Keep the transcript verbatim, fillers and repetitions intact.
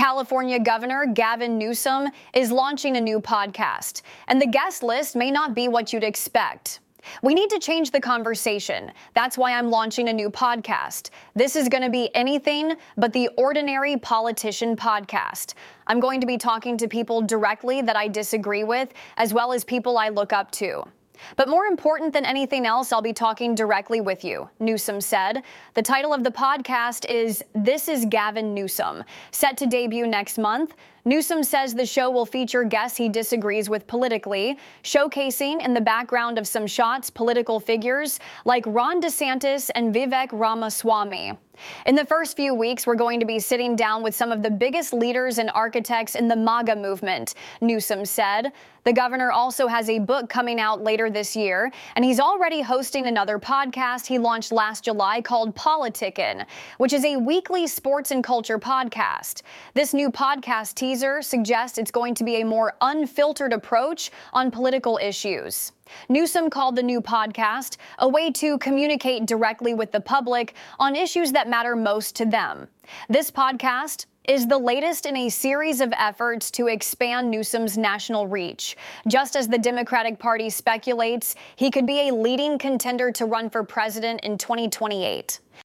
California Governor Gavin Newsom is launching a new podcast, and the guest list may not be what you'd expect. We need to change the conversation. That's why I'm launching a new podcast. This is going to be anything but the ordinary politician podcast. I'm going to be talking to people directly that I disagree with, as well as people I look up to. But more important than anything else, I'll be talking directly with you, Newsom said. The title of the podcast is This is Gavin Newsom, set to debut next month. Newsom says the show will feature guests he disagrees with politically, showcasing in the background of some shots political figures like Ron DeSantis and Vivek Ramaswamy. In the first few weeks, we're going to be sitting down with some of the biggest leaders and architects in the MAGA movement, Newsom said. The governor also has a book coming out later this year, and he's already hosting another podcast he launched last July called Politickin', which is a weekly sports and culture podcast. This new podcast teaser suggests it's going to be a more unfiltered approach on political issues. Newsom called the new podcast a way to communicate directly with the public on issues that matter most to them. This podcast is the latest in a series of efforts to expand Newsom's national reach. Just as the Democratic Party speculates he could be a leading contender to run for president in twenty twenty-eight.